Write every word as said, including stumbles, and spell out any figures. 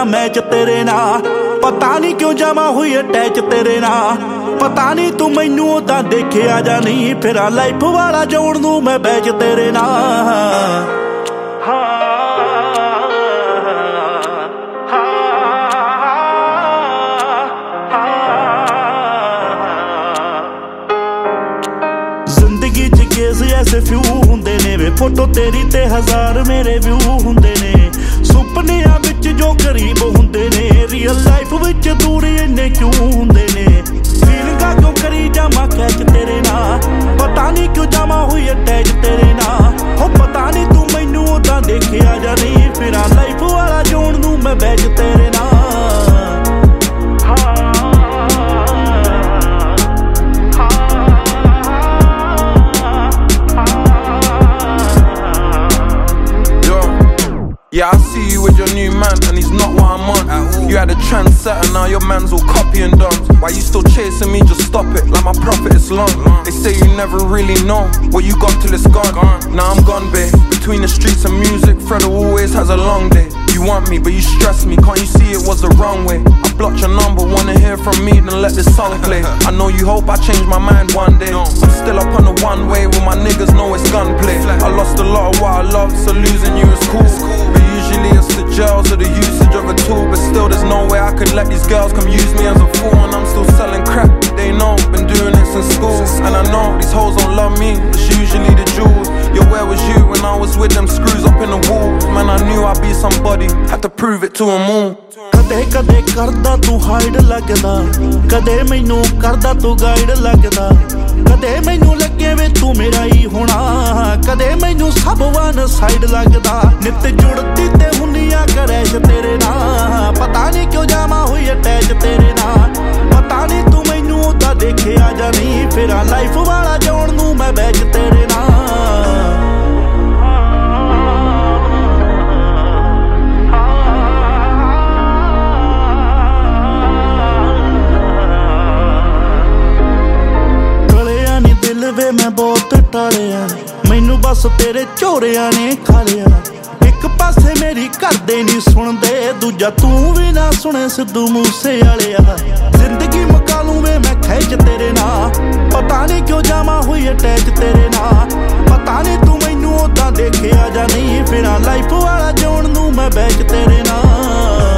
ਫਿਰਾਂ match ਤੇਰੇ ਨਾਲ ਪਤਾ ਨਹੀਂ ਕਿਉਂ ਜਾਵਾਂ ਹੋਈ ਅਟੈਚ ਤੇਰੇ ਨਾਲ ਪਤਾ ਨਹੀਂ ਤੂੰ ਮੈਨੂੰ ਉਦਾਂ ਦੇਖਿਆ ਜਾਂ ਨਹੀਂ ਫਿਰਾਂ ਲਾਈਫ ਵਾਲਾ ਜੋੜ ਨੂੰ ਮੈਂ ਬੈਚ ਤੇਰੇ ਨਾਲ ਜ਼ਿੰਦਗੀ ਚ ਕੇਸ ਐਸੇ ਫਿਊ ਹੁੰਦੇ ਨੇ ਵੇ ਫੋਟੋ ਤੇਰੀ ਤੇ ਹਜ਼ਾਰ ਮੇਰੇ ਵਿਊ ਹੁੰਦੇ ਨੇ ਸੁਪਨਿਆਂ ਵਿੱਚ ਜੋ ਕਰੀਬ ਹੁੰਦੇ ਨੇ ਰੀਅਲ ਲਾਈਫ ਵਿੱਚ ਦੂਰ ਇੰਨੇ ਕਿਉਂ ਹੁੰਦੇ ਨੇ ਫੀਲਿੰਗਾਂ ਕਿਉਂ ਕਰੀ ਜਾਵਾਂ ਕੈਚ ਤੇਰੇ ਨਾਲ ਪਤਾ ਨਹੀਂ ਕਿਉਂ ਜਾਵਾਂ ਹੋਈ ਅਟੈਚ ਤੇਰੇ ਨਾਲ ਹੋ ਪਤਾ ਨਹੀਂ ਤੂੰ ਮੈਨੂੰ ਉਦਾਂ ਦੇਖਿਆ ਜਾਂ ਨਹੀਂ ਫਿਰਾਂ ਲਾਈਫ ਵਾਲਾ ਜੋੜ ਨੂੰ ਮੈਂ ਬੈਚ ਤੇਰੇ ਨਾਲ Yeah, I see you with your new man and he's not what I'm on. You had a trendsetter, now your man's all copy and done. Why you still chasing me? Just stop it, like my profit is long. They say you never really know what you got till it's gone. Now I'm gone, babe. Between the streets and music, Fredo always has a long day. You want me, but you stress me. Can't you see it was the wrong way? I blocked your number, wanna hear from me, then let this song play. I know you hope I change my mind one day. I'm still up on the one way where my niggas know it's gunplay. I lost a lot of what I loved, so losing you is cool. But usually it's the gels or the usage of a tool. But still there's no way I could let these girls come use me as a fool. And I'm still selling crap, they know, been doing it since school. And I know these hoes don't love me, it's usually the jewels. Yo, where was you when I was with them screws up in the walls? Man, I knew I'd be somebody, had to prove it to them all. ਕਦੇ ਕਦੇ ਕਰਦਾ ਤੂੰ hide ਲੱਗਦਾ ਕਦੇ ਮੈਨੂੰ ਕਰਦਾ ਤੂੰ guide ਲੱਗਦਾ ਕਦੇ ਮੈਨੂੰ ਲੱਗੇ ਵੇ ਤੂੰ ਮੇਰਾ ਹੀ ਹੋਣਾ ਕਦੇ ਮੈਨੂੰ ਸਭ ਵਨ ਸਾਈਡ ਲੱਗਦਾ ਨਿੱਤ ਜੁੜਦੀ ਤੇ ਹੁੰਨੀਆਂ ਕਰੈਸ਼ ਤੇਰੇ ਨਾਲ ਪਤਾ ਨਹੀਂ ਕਿਉਂ ਜਾਵਾਂ ਹੋਈ ਅਟੈਚ ਤੇਰੇ ਨਾਲ ਪਤਾ ਨਹੀਂ ਤੂੰ ਮੈਨੂੰ ਉਦਾਂ ਦੇਖਿਆ ਜਾਂ ਨਹੀਂ ਫਿਰਾਂ ਲਾਈਫ ਵਾਲਾ ਜੋੜ ਨੂੰ ਮੈਂ ਬੈਚ ਤੇਰੇ ਨਾਲ ਵੇ ਮੈਂ ਬਹੁਤ ਟਾਲਿਆ ਮੈਨੂੰ ਬਸ ਤੇਰੇ ਝੋਰਿਆਂ ਨੇ ਖਾ ਲਿਆ ਇੱਕ ਪਾਸੇ ਮੇਰੀ ਘਰਦੇ ਨਹੀਂ ਸੁਣਦੇ ਦੂਜਾ ਤੂੰ ਵੀ ਨਾ ਸੁਣੇ ਸਿੱਧੂ ਮੂਸੇ ਵਾਲਿਆ ਜ਼ਿੰਦਗੀ ਮੁਕਾ ਲੂੰ ਵੇ ਮੈਂ ਖਿੱਚ ਤੇਰੇ ਨਾਲ ਪਤਾ ਨਹੀਂ ਕਿਉਂ ਜਾਵਾਂ ਹੋਈ ਅਟੈਚ ਤੇਰੇ ਨਾਲ ਪਤਾ ਨਹੀਂ ਤੂੰ ਮੈਨੂੰ ਉਦਾਂ ਦੇਖਿਆ ਜਾਂ ਨਹੀਂ ਫਿਰਾਂ ਲਾਈਫ ਵਾਲਾ ਜੋੜ ਨੂੰ ਮੈਂ ਬੈਚ ਤੇਰੇ ਨਾਲ